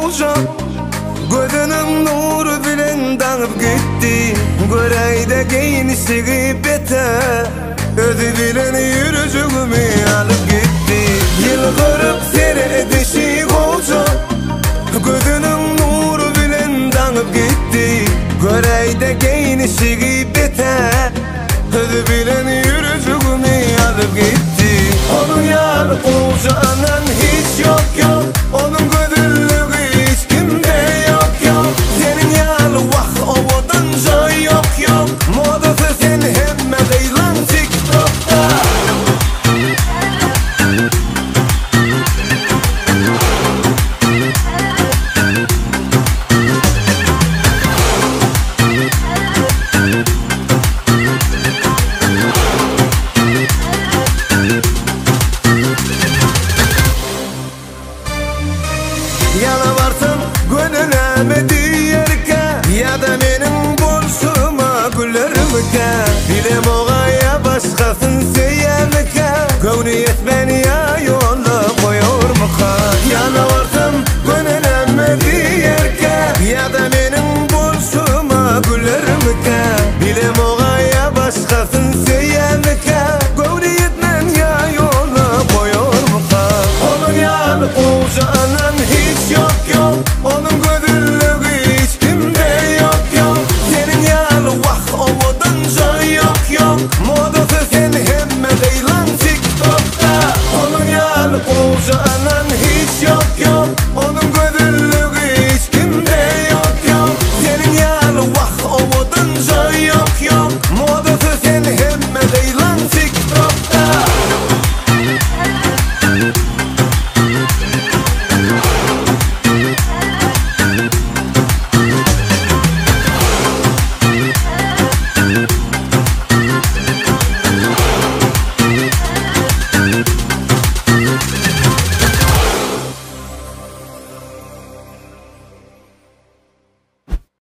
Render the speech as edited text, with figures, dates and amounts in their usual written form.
olca gözünün nuru bilen dağıp gitti. Göreyde giyinişi bete özü bilen yürücüğümü alıp gitti. Yıl kırıp seyredişi olca gözünün nuru bilen dağıp gitti. Göreyde giyinişi bete özü bilen yürücüğümü alıp gitti. Onun yar olcanın hiç yok yok.